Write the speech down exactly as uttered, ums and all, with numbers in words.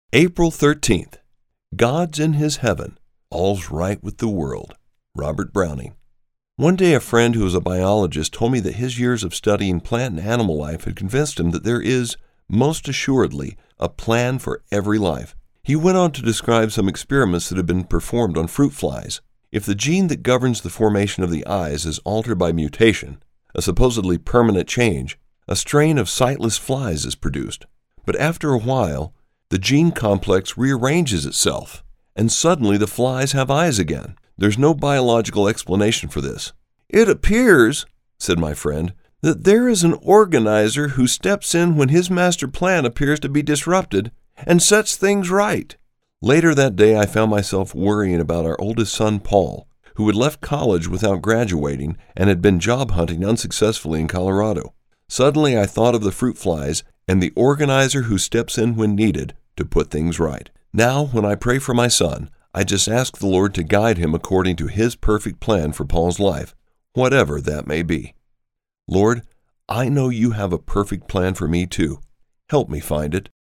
April thirteenth. God's in His heaven. All's right with the world. Robert Browning. One day a friend who is a biologist told me that his years of studying plant and animal life had convinced him that there is, most assuredly, a plan for every life. He went on to describe some experiments that have been performed on fruit flies. If the gene that governs the formation of the eyes is altered by mutation, a supposedly permanent change, a strain of sightless flies is produced. But after a while, the gene complex rearranges itself, and suddenly the flies have eyes again. There's no biological explanation for this. "It appears," said my friend, "that there is an organizer who steps in when his master plan appears to be disrupted and sets things right." Later that day, I found myself worrying about our oldest son, Paul, who had left college without graduating and had been job hunting unsuccessfully in Colorado. Suddenly, I thought of the fruit flies and the organizer who steps in when needed to put things right. Now, when I pray for my son, I just ask the Lord to guide him according to His perfect plan for Paul's life, whatever that may be. Lord, I know You have a perfect plan for me too. Help me find it.